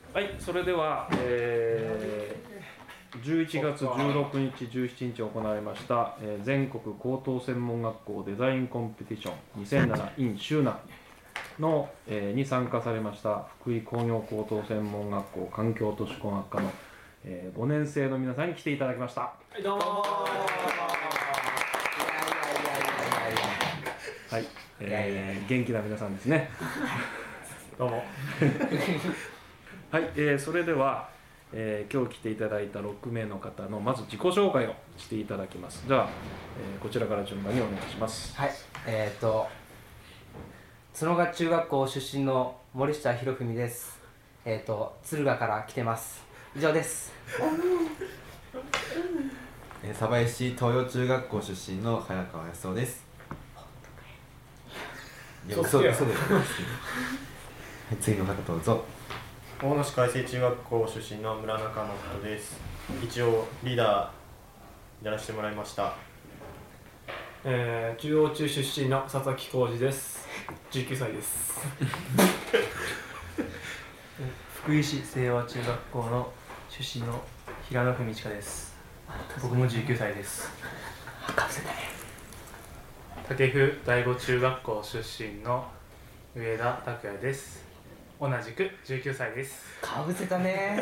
はい、それでは、11月16日、17日行われました、全国高等専門学校デザインコンペティション2007 in 周南の、に参加されました福井工業高等専門学校環境都市工学科の、5年生の皆さんに来ていただきました。はい、どうもはい、元気な皆さんですね。どうもはい、それでは、今日来ていただいた6名の方のまず自己紹介をしていただきます。じゃあ、こちらから順番にお願いします。 はい、角賀中学校出身の森下博文です。敦賀から来てます。以上です。 鯖江市東洋中学校出身の早川康夫です。嘘で次の方どうぞ。 大野市海星中学校出身の村中誠です。一応リーダーやらせてもらいました。 中央中出身の佐々木浩二です。19歳です。 福井市清和中学校の出身の平野文親です。僕も19歳です。 武府第五中学校出身の上田拓也です。同じく19歳です。 かぶせたね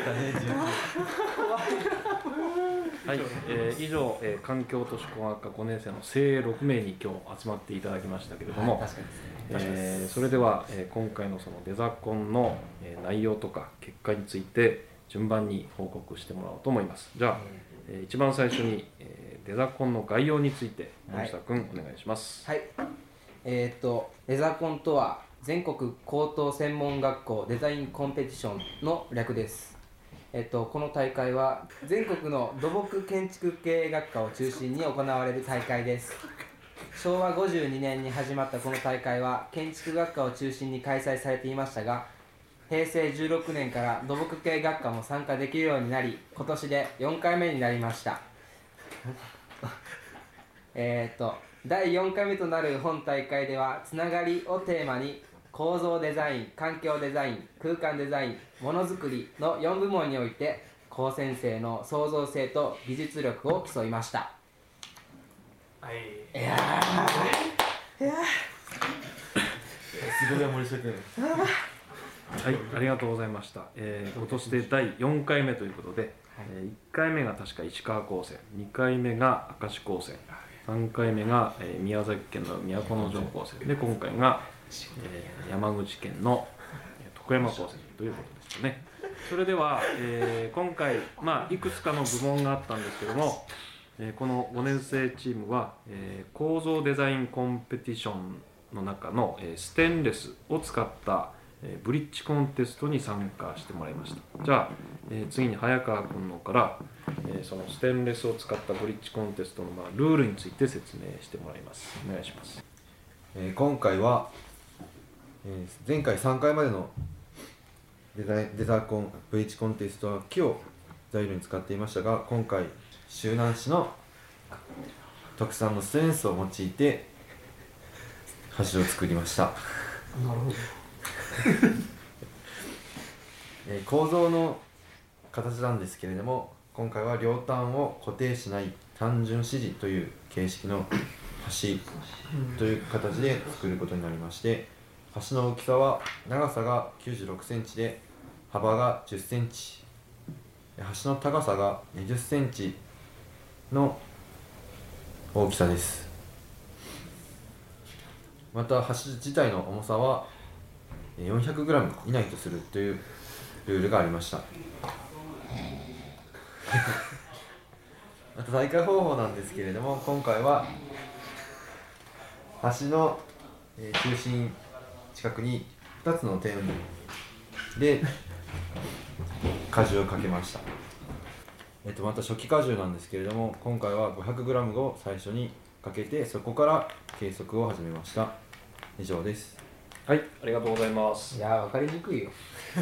はい、以上、環境都市工学科5年生の精鋭6名に今日集まっていただきましたけれども、 はい、確かにですね。 それでは、今回のそのデザコンの、内容とか結果について順番に報告してもらおうと思います。じゃあ、一番最初に、デザコンの概要について森下君、お願いします。 はい、デザコンとは全国高等専門学校デザインコンペティションの略です。この大会は全国の土木建築系学科を中心に行われる大会です。昭和52年に始まったこの大会は建築学科を中心に開催されていましたが、平成16年から土木系学科も参加できるようになり、今年で4回目になりました第4回目となる本大会ではつながりをテーマに構造デザイン、環境デザイン、空間デザイン、ものづくりの4部門において高専生の創造性と技術力を競いました。 はい。 いやすごい森下君。 はい、ありがとうございました。今年で第4回目ということで、1回目が確か石川高専、2回目が明石高専、3回目が、宮崎県の都城高専で、今回が、山口県の徳山高専ということですよね。それでは、今回、いくつかの部門があったんですけども、この5年生チームは、構造デザインコンペティションの中の、ステンレスを使ったブリッジコンテストに参加してもらいました。じゃあ、次に早川君のから、そのステンレスを使ったブリッジコンテストの、ルールについて説明してもらいます。お願いします。 今回は、前回3回までのデザコンブリッジコンテストは木を材料に使っていましたが、今回周南市の特産のステンレスを用いて橋を作りました。 なるほど構造の形なんですけれども、今回は両端を固定しない単純支持という形式の橋という形で作ることになりまして、橋の大きさは長さが96センチで幅が10センチ、橋の高さが20センチの大きさです。また橋自体の重さは 400g 以内とするというルールがありましたまた大会方法なんですけれども、今回は橋の中心近くに2つの点で荷重をかけました。また初期荷重なんですけれども、今回は 500g を最初にかけて、そこから計測を始めました。以上です。 はい、ありがとうございます。 いや分かりにくいよ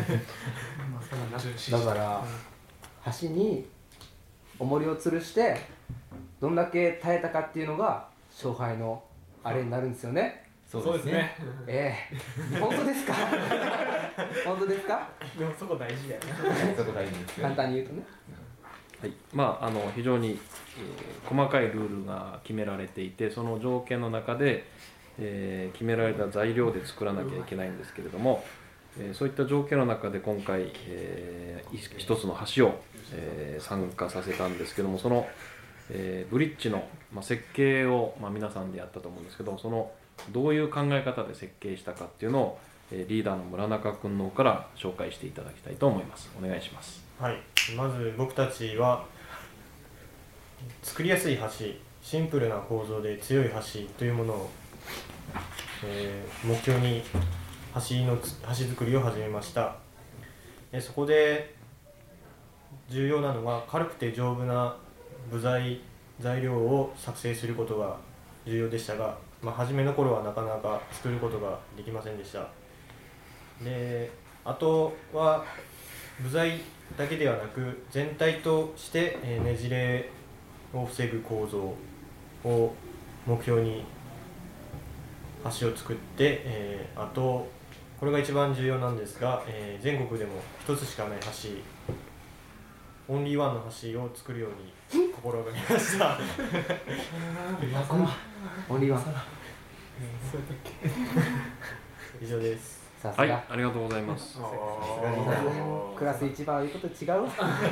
だから橋に重りを吊るしてどんだけ耐えたかっていうのが勝敗のあれになるんですよね。 そうですね。 本当ですか？本当ですか？ でもそこ大事だよね。 そこ大事ですよ簡。単に言うとね。 はい、非常に、細かいルールが決められていて、その条件の中で、決められた材料で作らなきゃいけないんですけれども、そういった条件の中で今回、一つの橋を、参加させたんですけども、その、ブリッジの、設計を、皆さんでやったと思うんですけど、そのどういう考え方で設計したかっていうのを、リーダーの村中君の方から紹介していただきたいと思います。お願いします。 はい、まず僕たちは作りやすい橋、シンプルな構造で強い橋というものを、目標に橋作りを始めました。そこで重要なのは軽くて丈夫な材料を作成することが重要でしたが、初めの頃はなかなか作ることができませんでした。で、あとは部材だけではなく全体としてねじれを防ぐ構造を目標に橋を作って、あとこれが一番重要なんですが、全国でも一つしかない橋、オンリーワンの橋を作るように心がけましたオンリーワン。 以上です。 はい、 さすが。 ありがとうございます。 クラス一番言うこと違う。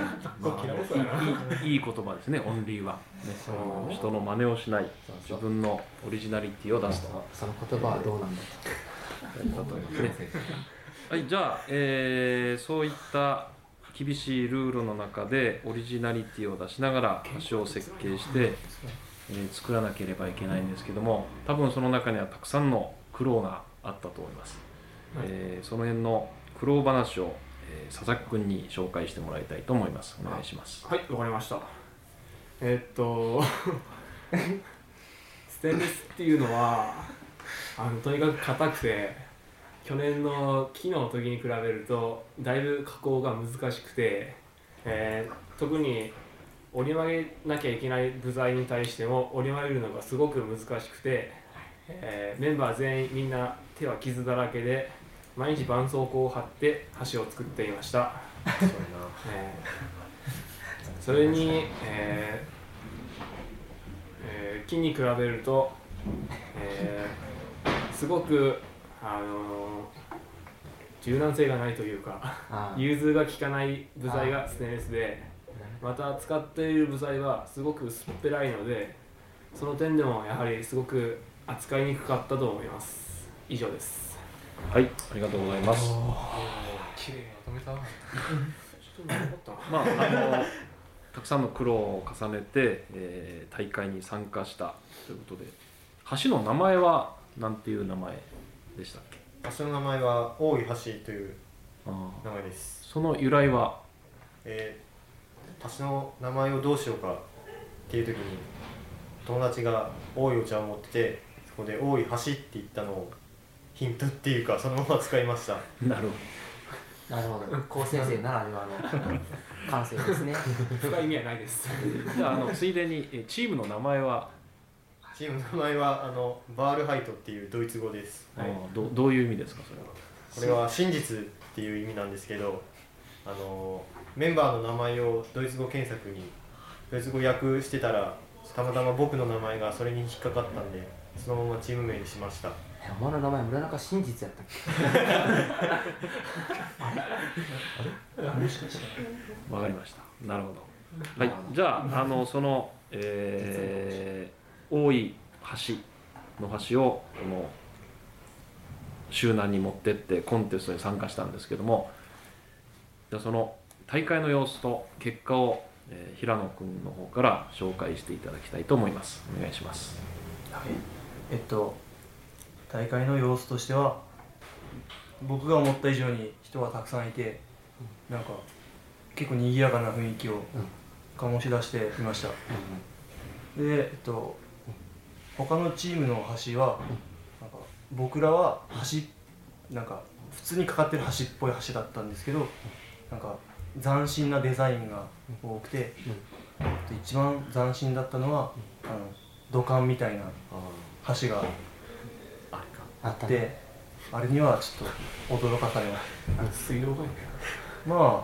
いい言葉ですね、オンリーワン、ね、人の真似をしない、自分のオリジナリティを出すと。 その言葉はどうなんだはい、じゃあ、そういった厳しいルールの中でオリジナリティを出しながら橋を設計して、作らなければいけないんですけども、多分その中にはたくさんの苦労があったと思います。その辺の苦労話を、佐々木君に紹介してもらいたいと思います。お願いします。 はい、わかりました。ステンレスっていうのはとにかく硬くて、去年の木の時に比べるとだいぶ加工が難しくて、特に折り曲げなきゃいけない部材に対しても折り曲げるのがすごく難しくて、メンバー全員みんな手は傷だらけで毎日絆創膏を貼って橋を作っていました。それに、木に比べると、すごく柔軟性がないというか、融通が効かない部材がステンレスで、また使っている部材はすごく薄っぺらいので、その点でもやはりすごく扱いにくかったと思います。以上です。 はい、ありがとうございます。 綺麗にまとめた。 たくさんの苦労を重ねて、大会に参加したということで、橋の名前は何ていう名前でしたっけ？ 橋の名前は大井橋という名前です。 その由来は、 橋の名前をどうしようかっていう時に友達が大井お茶を持ってて、そこで大井橋って言ったのをヒントっていうかそのまま使いました。 なるほど。 なるほど。高先生ならではの感性ですね。 深い意味はないです。 じゃあ、ついでにチームの名前は？ チームの名前はバールハイトっていうドイツ語です。 どういう意味ですか、それは？ これは真実っていう意味なんですけど、メンバーの名前をドイツ語検索にドイツ語訳してたら、たまたま僕の名前がそれに引っかかったんで、そのままチーム名にしました。 お前の名前村中真実やったっけ？ わかりました。なるほど。はい、じゃあ、その、大井橋の橋をこの周南に持ってってコンテストに参加したんですけども、じゃあその大会の様子と結果を、平野君の方から紹介していただきたいと思います。お願いします。 はい、大会の様子としては、僕が思った以上に人がたくさんいて、なんか結構賑やかな雰囲気を醸し出していました。で、他のチームの橋はなんか僕らはなんか普通にかかってる橋っぽい橋だったんですけど、なんか斬新なデザインが多くて、一番斬新だったのは土管みたいな橋があったね。 であれにはちょっと驚かされまし水道がた。まあ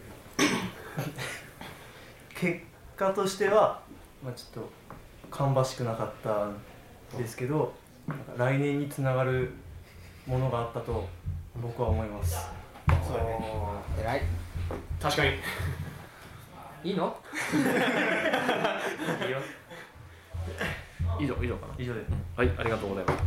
結果としては、まあ、ちょっと芳しくなかったんですけど、なんか来年につながるものがあったと僕は思います。 そうだね。 偉い。 確かにいいの？ いいよ。 以上かな。 以上です。 はい、ありがとうございます。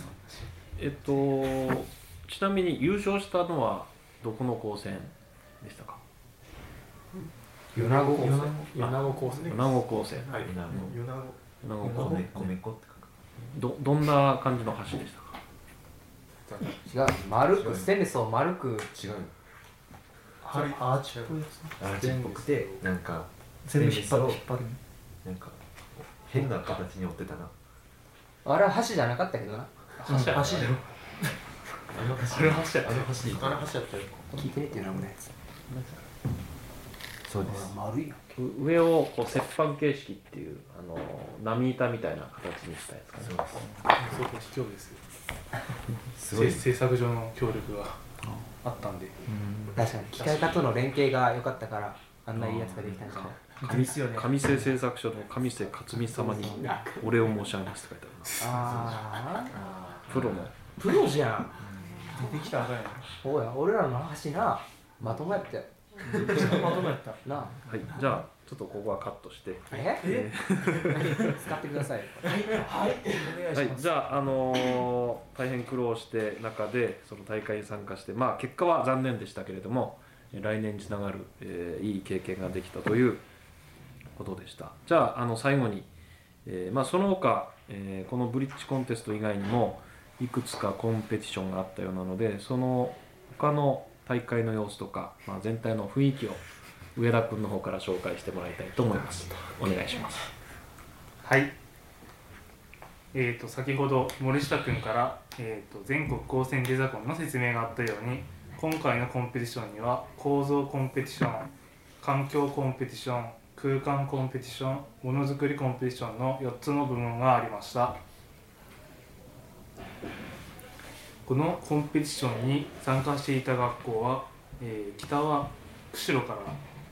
ちなみに優勝したのはどこの高専でしたか？ 米子高専。 米子高専。 米子高専。 はい。 米子米子高専。 米子って書く。 どんな感じの橋でしたか？ 違う、丸くステンレスを丸く。 違う。 アーチっぽいやつ。 アーチっぽくてなんか全部引っ張る。 なんか変な形に折ってたな。 あれは橋じゃなかったけどな。 橋やった。 橋だよ。 あの橋あれ橋やった。 あの橋でいいかな。 橋やったよ。 聞いてねっていうな、俺。 そうです。 丸いよ。 上をこう折板形式っていう波板みたいな形にしたやつかそうな。 そうこ卑怯ですよ。 すごい。 制作上の協力があったんで。 確かに機械化との連携が良かったからあんないいやつができたんじゃない？ ですよね。 上瀬製作所の上瀬克美様にお礼を申し上げますって書いてああるな。プロの。 あ、プロじゃん。 出てきたらあかんやおや、俺らの橋な、まともやったよ。 な。まとめやった。 なあ。 はい、じゃあちょっとここはカットして。 え？使ってください。 はい、じゃあ、大変苦労して中でその大会に参加して、まあ、結果は残念でしたけれども来年につながる、いい経験ができたということでした。じゃあ、最後に、まあ、その他、このブリッジコンテスト以外にもいくつかコンペティションがあったようなのでその他の大会の様子とか、まあ、全体の雰囲気を上田君の方から紹介してもらいたいと思います。お願いします。 はい。先ほど森下君から、全国高専デザコンの説明があったように今回のコンペティションには構造コンペティション、環境コンペティション、空間コンペティション、ものづくりコンペティションの4つの部門がありました。このコンペティションに参加していた学校は、北は釧路から、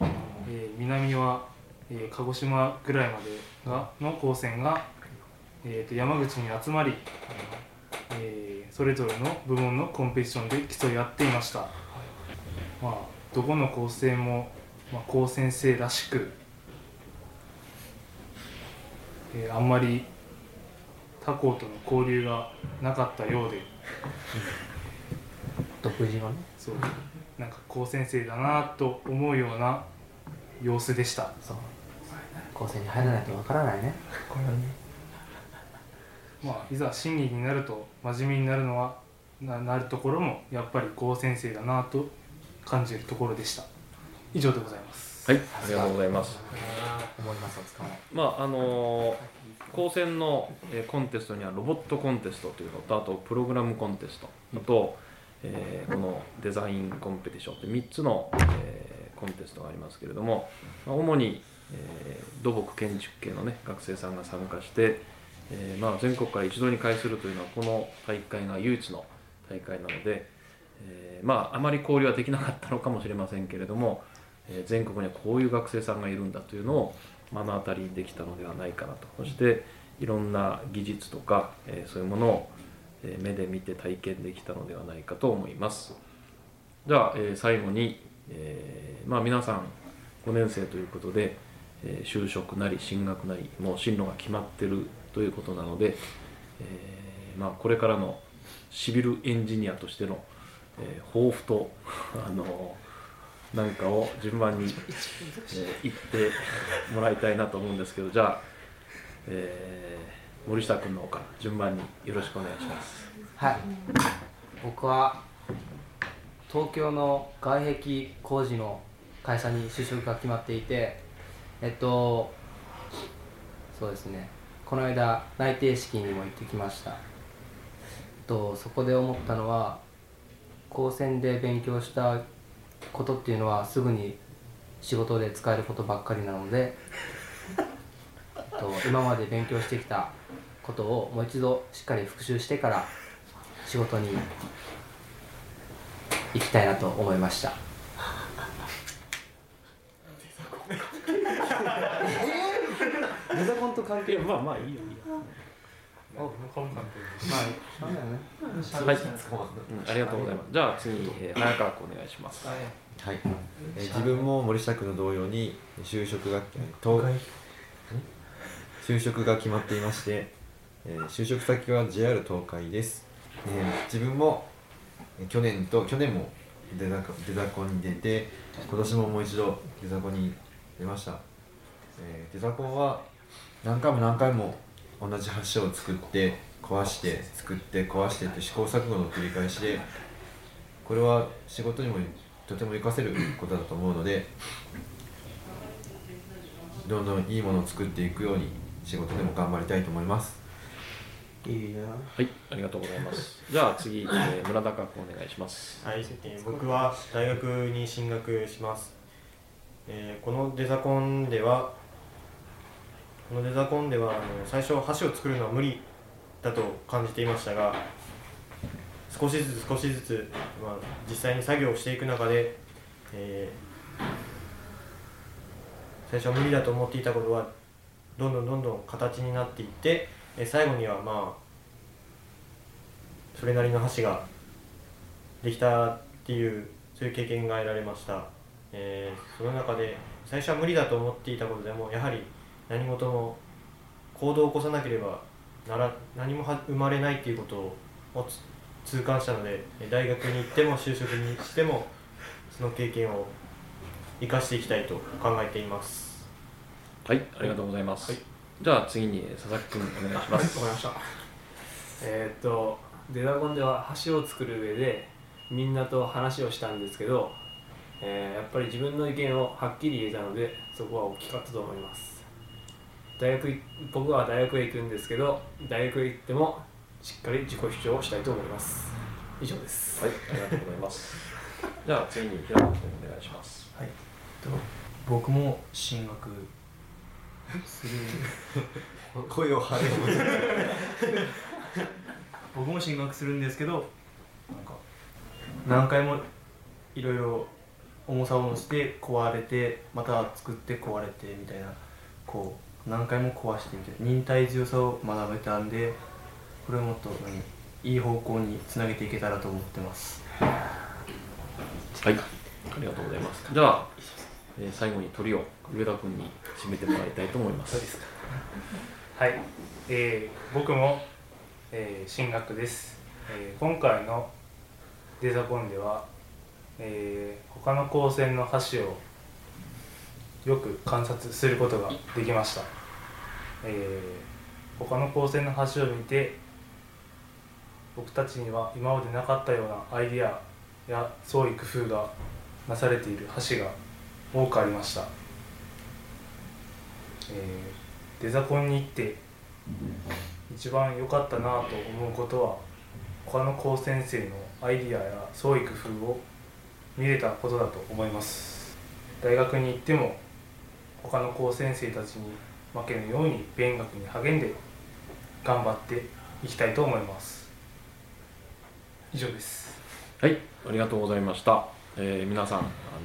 南は、鹿児島ぐらいまでの高専が山口に集まり、それぞれの部門のコンペティションで競い合っていました。まあ、どこの高専も、まあ、高専生らしく、あんまり他校との交流がなかったようで、 独自のね。 そうなんか高専生だなと思うような様子でした。 そう。高専に入らないとわからないね。 まあ、いざ審議になると真面目になるのはなるところもやっぱり高専生だなと感じるところでした。以上でございます。 はい、ありがとうございます。 思いますを使わない。 まあ高専のコンテストにはロボットコンテストというのとあとプログラムコンテストあと、このデザインコンペティションって3つの、コンテストがありますけれども、まあ、主に、土木建築系の、ね、学生さんが参加して、まあ、全国から一堂に会するというのはこの大会が唯一の大会なので、まあ、あまり交流はできなかったのかもしれませんけれども、全国にはこういう学生さんがいるんだというのを目の当たりにできたのではないかなと。そしていろんな技術とか、そういうものを目で見て体験できたのではないかと思います。じゃあ、最後に、まあ、皆さん5年生ということで、就職なり進学なりもう進路が決まってるということなので、まあ、これからのシビルエンジニアとしての、抱負となんかを順番に、言ってもらいたいなと思うんですけど、じゃあ、森下君の方から順番によろしくお願いします。 はい。僕は東京の外壁工事の会社に就職が決まっていて、そうですね。この間内定式にも行ってきました。そこで思ったのは高専で勉強したことっていうのはすぐに仕事で使えることばっかりなので今まで勉強してきたことをもう一度しっかり復習してから仕事に行きたいなと思いました。デザコンと関係まあまあいいよいいよ。はい、ありがとうございます。じゃあ次に、早川君お願いします。 はい、自分も森下君の同様に就職が決まっていまして、就職先は JR 東海です。自分も去年もデザコンに出て、今年ももう一度デザコンに出ました。デザコンは何回も同じ橋を作って壊して作って壊してという試行錯誤の繰り返しで、これは仕事にもとても活かせることだと思うので、どんどんいいものを作っていくように仕事でも頑張りたいと思います。 いいな。 はい、ありがとうございます。じゃあ次、村田君お願いします。 はい、僕は大学に進学します。このデザコンでは最初橋を作るのは無理だと感じていましたが、少しずつ、実際に作業をしていく中で、最初は無理だと思っていたことはどんどん形になっていって、最後にはそれなりの橋ができたっていうそういう経験が得られました。その中で最初は無理だと思っていたことでも、やはり何事も行動を起こさなければ何も生まれないっていうことを痛感したので、大学に行っても就職にしてもその経験を生かしていきたいと考えています。 はい、ありがとうございます。じゃあ次に佐々木君お願いします。 わかりました。デザコンでは橋を作る上でみんなと話をしたんですけど、やっぱり自分の意見をはっきり言えたので、そこは大きかったと思います。僕は大学へ行くんですけど、大学へ行ってもしっかり自己主張をしたいと思います。以上です。 はい、ありがとうございます。じゃあ次に平野君お願いします。 はい、僕も進学する声を張れ僕も進学するんですけど、何回もいろいろ重さを乗せて壊れて、また作って壊れてみたいな、何回も壊してみたいな忍耐強さを学べたんで、これをもっといい方向につなげていけたらと思ってます。 はい、ありがとうございます。じゃあ、最後にトリオ上田君に締めてもらいたいと思います。 そうですか。はい、僕も、進学です。今回のデザコンでは、他の高専の橋をよく観察することができました。他の高専の橋を見て、僕たちには今までなかったようなアイデアや創意工夫がなされている橋が多くありました。デザコンに行って一番良かったなと思うことは、他の高専生のアイデアや創意工夫を見れたことだと思います。大学に行っても他の高専生たちに負けぬように勉学に励んで頑張っていきたいと思います。以上です。 はい、ありがとうございました。皆さん、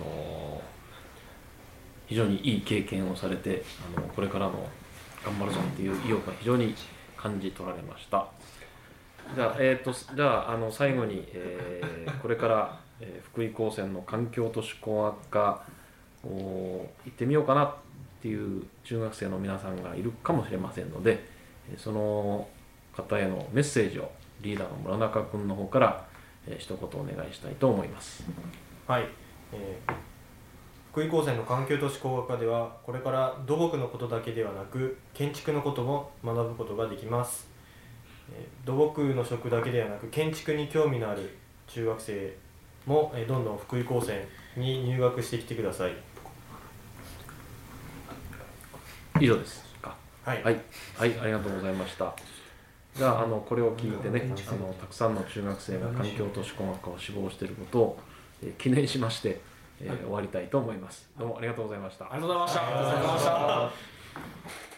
非常にいい経験をされて、これからの頑張るぞっていう意欲が非常に感じ取られました。じゃあ、最後に、これから、福井高専の環境都市工学科行ってみようかなっていう中学生の皆さんがいるかもしれませんので、その方へのメッセージをリーダーの村中君の方から、一言お願いしたいと思います。 はい、福井高専の環境都市工学科では、これから土木のことだけではなく建築のことも学ぶことができます。土木の職だけではなく建築に興味のある中学生もどんどん福井高専に入学してきてください。 以上ですか。 はい、 はい、はい、ありがとうございました。じゃあ、これを聞いてね、たくさんの中学生が環境都市工学科を志望していることを、記念しまして、終わりたいと思います。どうもありがとうございました。 ありがとうございました。